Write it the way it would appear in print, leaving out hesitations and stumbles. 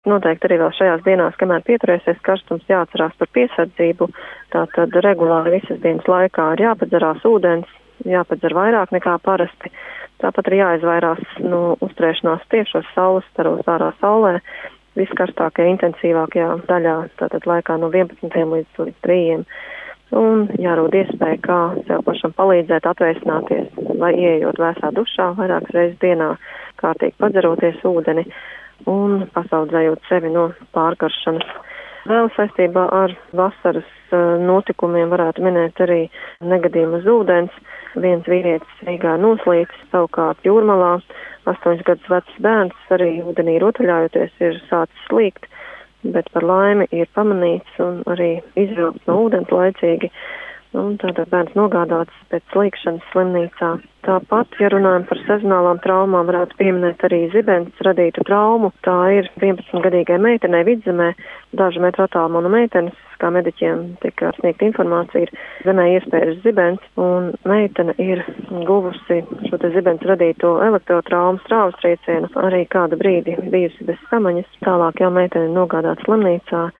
Noteikti arī vēl šajās dienās, kamēr pieturēsies karstums, jāatcerās par piesardzību. Tātad regulāri visas dienas laikā ir jāpadzerās ūdens, jāpadzer vairāk nekā parasti. Tāpat arī jāizvairās no uzturēšanās tiešos saules staros ārā saulē. Viskarstākajā, intensīvākajā daļā, tātad laikā no 11 līdz 3. Un jārod iespēja, kā sev pašam palīdzēt atvēsināties, vai ieejot vēsā dušā vairākas reizes dienā, kārtīgi padzeroties ūdeni un pasaudzējot sevi no pārkaršanas. Vēl saistībā ar vasaras notikumiem varētu minēt arī negadījumu uz ūdens. Viens vīrietis Rīgā noslīcis, savukārt Jūrmalā 8 gadus vecs bērns arī ūdenī rotaļājoties ir sācis slīgt, bet par laimi ir pamanīts un arī izvilkts no ūdens laicīgi. Un tātad bērns nogādāts pēc slīkšanas slimnīcā. Tāpat, ja runājam par sezonālām traumām, varētu pieminēt arī zibens radītu traumu. Tā ir 11-gadīgai meitenei Vidzemē, dažu metru attālumā no meitenes, kā mediķiem tika sniegta informācija, ir zemē iespējas zibens, un meitene ir guvusi šo te zibens radīto elektrotraumu strāvas triecienu, arī kādu brīdi bijusi bez samaņas. Tālāk jau meitene nogādāta slimnīcā.